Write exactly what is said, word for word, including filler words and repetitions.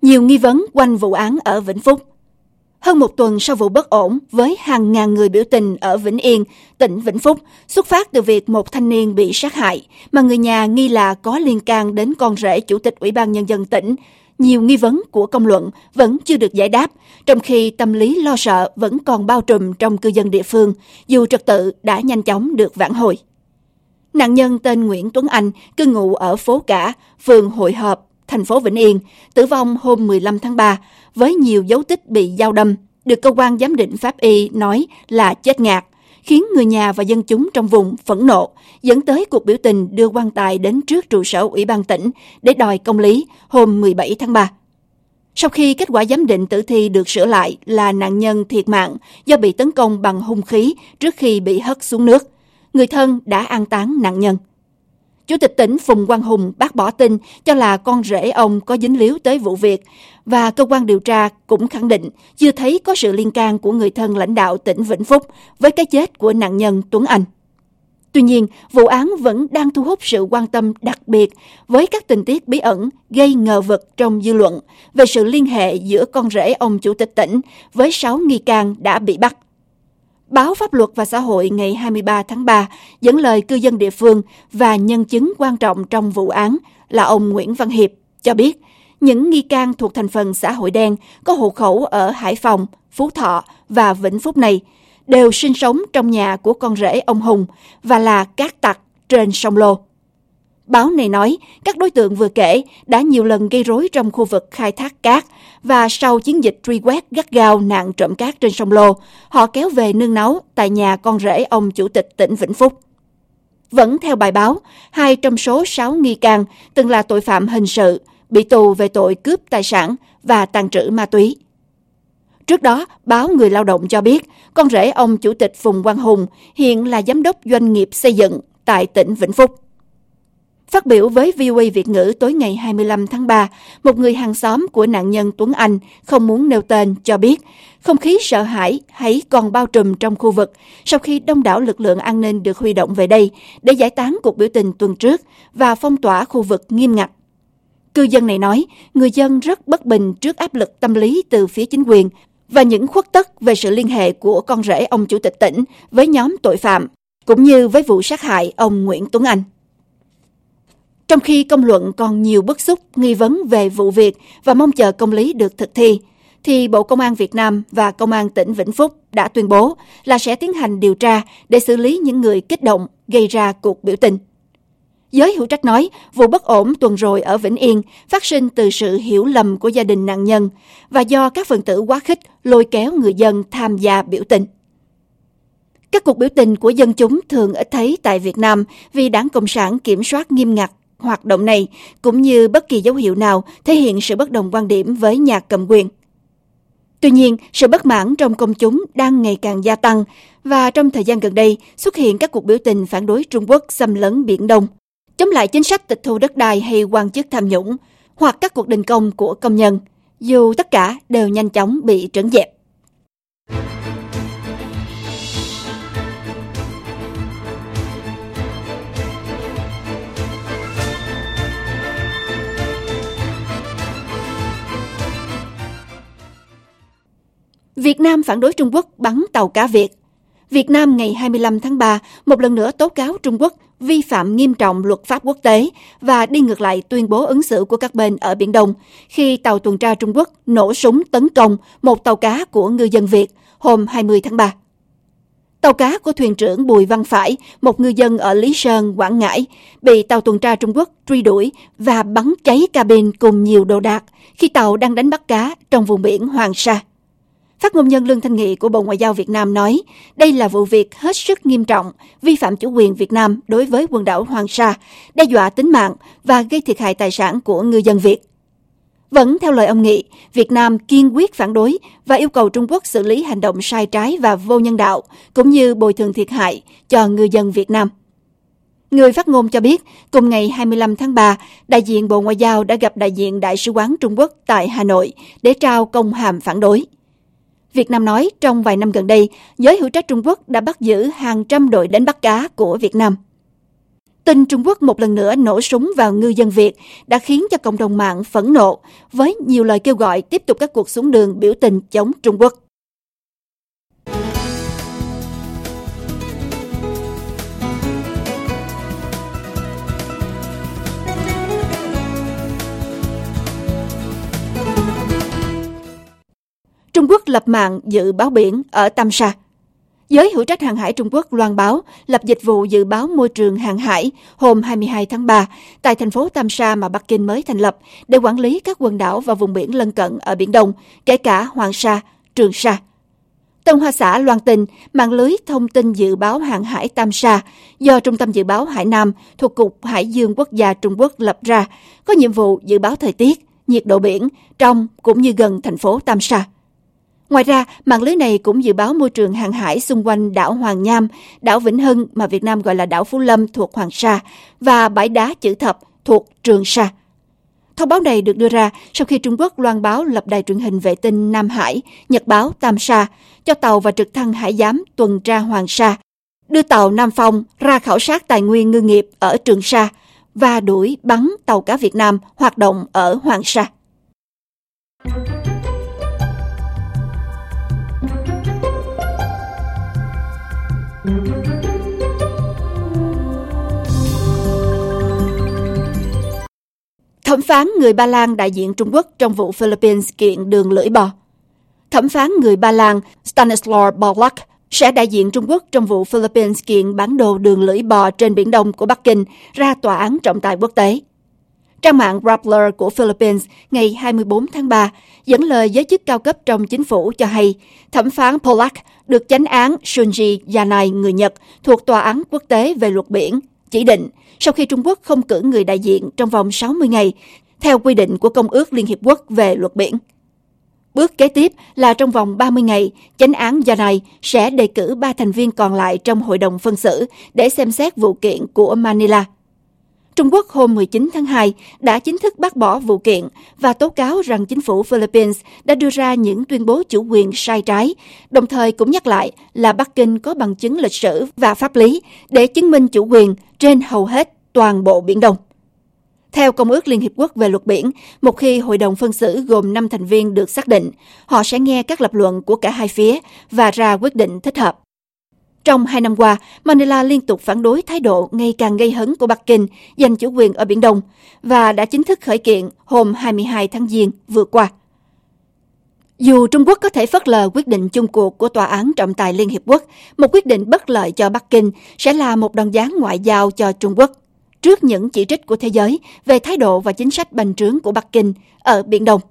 Nhiều nghi vấn quanh vụ án ở Vĩnh Phúc. Hơn một tuần sau vụ bất ổn với hàng ngàn người biểu tình ở Vĩnh Yên, tỉnh Vĩnh Phúc, xuất phát từ việc một thanh niên bị sát hại, mà người nhà nghi là có liên can đến con rể Chủ tịch Ủy ban Nhân dân tỉnh, nhiều nghi vấn của công luận vẫn chưa được giải đáp, trong khi tâm lý lo sợ vẫn còn bao trùm trong cư dân địa phương, dù trật tự đã nhanh chóng được vãn hồi. Nạn nhân tên Nguyễn Tuấn Anh, cư ngụ ở phố Cả, phường Hội Hợp, thành phố Vĩnh Yên, tử vong hôm mười lăm tháng ba với nhiều dấu tích bị dao đâm, được cơ quan giám định pháp y nói là chết ngạt, khiến người nhà và dân chúng trong vùng phẫn nộ, dẫn tới cuộc biểu tình đưa quan tài đến trước trụ sở Ủy ban tỉnh để đòi công lý hôm mười bảy tháng ba. Sau khi kết quả giám định tử thi được sửa lại là nạn nhân thiệt mạng do bị tấn công bằng hung khí trước khi bị hất xuống nước, người thân đã an táng nạn nhân. Chủ tịch tỉnh Phùng Quang Hùng bác bỏ tin cho là con rể ông có dính líu tới vụ việc, và cơ quan điều tra cũng khẳng định chưa thấy có sự liên can của người thân lãnh đạo tỉnh Vĩnh Phúc với cái chết của nạn nhân Tuấn Anh. Tuy nhiên, vụ án vẫn đang thu hút sự quan tâm đặc biệt với các tình tiết bí ẩn gây ngờ vực trong dư luận về sự liên hệ giữa con rể ông Chủ tịch tỉnh với sáu nghi can đã bị bắt. Báo Pháp luật và Xã hội ngày hai mươi ba tháng ba dẫn lời cư dân địa phương và nhân chứng quan trọng trong vụ án là ông Nguyễn Văn Hiệp cho biết những nghi can thuộc thành phần xã hội đen có hộ khẩu ở Hải Phòng, Phú Thọ và Vĩnh Phúc này đều sinh sống trong nhà của con rể ông Hùng và là cát tặc trên sông Lô. Báo này nói các đối tượng vừa kể đã nhiều lần gây rối trong khu vực khai thác cát, và sau chiến dịch truy quét gắt gao nạn trộm cát trên sông Lô, họ kéo về nương náu tại nhà con rể ông Chủ tịch tỉnh Vĩnh Phúc. Vẫn theo bài báo, hai trong số sáu nghi can từng là tội phạm hình sự, bị tù về tội cướp tài sản và tàng trữ ma túy. Trước đó, báo Người Lao động cho biết con rể ông Chủ tịch Phùng Quang Hùng hiện là giám đốc doanh nghiệp xây dựng tại tỉnh Vĩnh Phúc. Phát biểu với vê o a Việt ngữ tối ngày hai mươi lăm tháng ba, một người hàng xóm của nạn nhân Tuấn Anh không muốn nêu tên cho biết không khí sợ hãi hãy còn bao trùm trong khu vực sau khi đông đảo lực lượng an ninh được huy động về đây để giải tán cuộc biểu tình tuần trước và phong tỏa khu vực nghiêm ngặt. Cư dân này nói người dân rất bất bình trước áp lực tâm lý từ phía chính quyền và những khuất tất về sự liên hệ của con rể ông Chủ tịch tỉnh với nhóm tội phạm, cũng như với vụ sát hại ông Nguyễn Tuấn Anh. Trong khi công luận còn nhiều bức xúc, nghi vấn về vụ việc và mong chờ công lý được thực thi, thì Bộ Công an Việt Nam và Công an tỉnh Vĩnh Phúc đã tuyên bố là sẽ tiến hành điều tra để xử lý những người kích động gây ra cuộc biểu tình. Giới hữu trách nói vụ bất ổn tuần rồi ở Vĩnh Yên phát sinh từ sự hiểu lầm của gia đình nạn nhân và do các phần tử quá khích lôi kéo người dân tham gia biểu tình. Các cuộc biểu tình của dân chúng thường ít thấy tại Việt Nam vì Đảng Cộng sản kiểm soát nghiêm ngặt hoạt động này, cũng như bất kỳ dấu hiệu nào thể hiện sự bất đồng quan điểm với nhà cầm quyền. Tuy nhiên, sự bất mãn trong công chúng đang ngày càng gia tăng, và trong thời gian gần đây xuất hiện các cuộc biểu tình phản đối Trung Quốc xâm lấn Biển Đông, chống lại chính sách tịch thu đất đai hay quan chức tham nhũng, hoặc các cuộc đình công của công nhân, dù tất cả đều nhanh chóng bị trấn dẹp. Việt Nam phản đối Trung Quốc bắn tàu cá Việt. Việt Nam ngày hai mươi lăm tháng ba một lần nữa tố cáo Trung Quốc vi phạm nghiêm trọng luật pháp quốc tế và đi ngược lại tuyên bố ứng xử của các bên ở Biển Đông khi tàu tuần tra Trung Quốc nổ súng tấn công một tàu cá của ngư dân Việt hôm hai mươi tháng ba. Tàu cá của thuyền trưởng Bùi Văn Phải, một ngư dân ở Lý Sơn, Quảng Ngãi, bị tàu tuần tra Trung Quốc truy đuổi và bắn cháy cabin cùng nhiều đồ đạc khi tàu đang đánh bắt cá trong vùng biển Hoàng Sa. Phát ngôn nhân Lương Thanh Nghị của Bộ Ngoại giao Việt Nam nói, đây là vụ việc hết sức nghiêm trọng, vi phạm chủ quyền Việt Nam đối với quần đảo Hoàng Sa, đe dọa tính mạng và gây thiệt hại tài sản của ngư dân Việt. Vẫn theo lời ông Nghị, Việt Nam kiên quyết phản đối và yêu cầu Trung Quốc xử lý hành động sai trái và vô nhân đạo, cũng như bồi thường thiệt hại cho ngư dân Việt Nam. Người phát ngôn cho biết, cùng ngày hai mươi lăm tháng ba, đại diện Bộ Ngoại giao đã gặp đại diện Đại sứ quán Trung Quốc tại Hà Nội để trao công hàm phản đối. Việt Nam nói trong vài năm gần đây, giới hữu trách Trung Quốc đã bắt giữ hàng trăm đội đánh bắt cá của Việt Nam. Tin Trung Quốc một lần nữa nổ súng vào ngư dân Việt đã khiến cho cộng đồng mạng phẫn nộ với nhiều lời kêu gọi tiếp tục các cuộc xuống đường biểu tình chống Trung Quốc. Trung Quốc lập mạng dự báo biển ở Tam Sa. Giới hữu trách hàng hải Trung Quốc loan báo lập dịch vụ dự báo môi trường hàng hải hôm hai mươi hai tháng ba tại thành phố Tam Sa mà Bắc Kinh mới thành lập để quản lý các quần đảo và vùng biển lân cận ở Biển Đông, kể cả Hoàng Sa, Trường Sa. Tân Hoa Xã loan tin mạng lưới thông tin dự báo hàng hải Tam Sa do Trung tâm Dự báo Hải Nam thuộc Cục Hải dương Quốc gia Trung Quốc lập ra có nhiệm vụ dự báo thời tiết, nhiệt độ biển trong cũng như gần thành phố Tam Sa. Ngoài ra, mạng lưới này cũng dự báo môi trường hàng hải xung quanh đảo Hoàng Nham, đảo Vĩnh Hưng mà Việt Nam gọi là đảo Phú Lâm thuộc Hoàng Sa và bãi đá Chữ Thập thuộc Trường Sa. Thông báo này được đưa ra sau khi Trung Quốc loan báo lập đài truyền hình vệ tinh Nam Hải, nhật báo Tam Sa, cho tàu và trực thăng hải giám tuần tra Hoàng Sa, đưa tàu Nam Phong ra khảo sát tài nguyên ngư nghiệp ở Trường Sa và đuổi bắn tàu cá Việt Nam hoạt động ở Hoàng Sa. Thẩm phán người Ba Lan đại diện Trung Quốc trong vụ Philippines kiện đường lưỡi bò. Thẩm phán người Ba Lan Stanislaw Polak sẽ đại diện Trung Quốc trong vụ Philippines kiện bản đồ đường lưỡi bò trên Biển Đông của Bắc Kinh ra tòa án trọng tài quốc tế. Trang mạng Rappler của Philippines ngày hai mươi bốn tháng ba dẫn lời giới chức cao cấp trong chính phủ cho hay thẩm phán Polak được chánh án Shunji Yanai người Nhật thuộc Tòa án quốc tế về luật biển chỉ định sau khi Trung Quốc không cử người đại diện trong vòng sáu mươi ngày, theo quy định của Công ước Liên Hiệp Quốc về luật biển. Bước kế tiếp là trong vòng ba mươi ngày, chánh án Yanai sẽ đề cử ba thành viên còn lại trong hội đồng phân xử để xem xét vụ kiện của Manila. Trung Quốc hôm mười chín tháng hai đã chính thức bác bỏ vụ kiện và tố cáo rằng chính phủ Philippines đã đưa ra những tuyên bố chủ quyền sai trái, đồng thời cũng nhắc lại là Bắc Kinh có bằng chứng lịch sử và pháp lý để chứng minh chủ quyền trên hầu hết toàn bộ Biển Đông. Theo Công ước Liên Hiệp Quốc về luật biển, một khi hội đồng phân xử gồm năm thành viên được xác định, họ sẽ nghe các lập luận của cả hai phía và ra quyết định thích hợp. Trong hai năm qua, Manila liên tục phản đối thái độ ngày càng gây hấn của Bắc Kinh giành chủ quyền ở Biển Đông và đã chính thức khởi kiện hôm hai mươi hai tháng Giêng vừa qua. Dù Trung Quốc có thể phớt lờ quyết định chung cuộc của Tòa án trọng tài Liên Hiệp Quốc, một quyết định bất lợi cho Bắc Kinh sẽ là một đòn giáng ngoại giao cho Trung Quốc trước những chỉ trích của thế giới về thái độ và chính sách bành trướng của Bắc Kinh ở Biển Đông.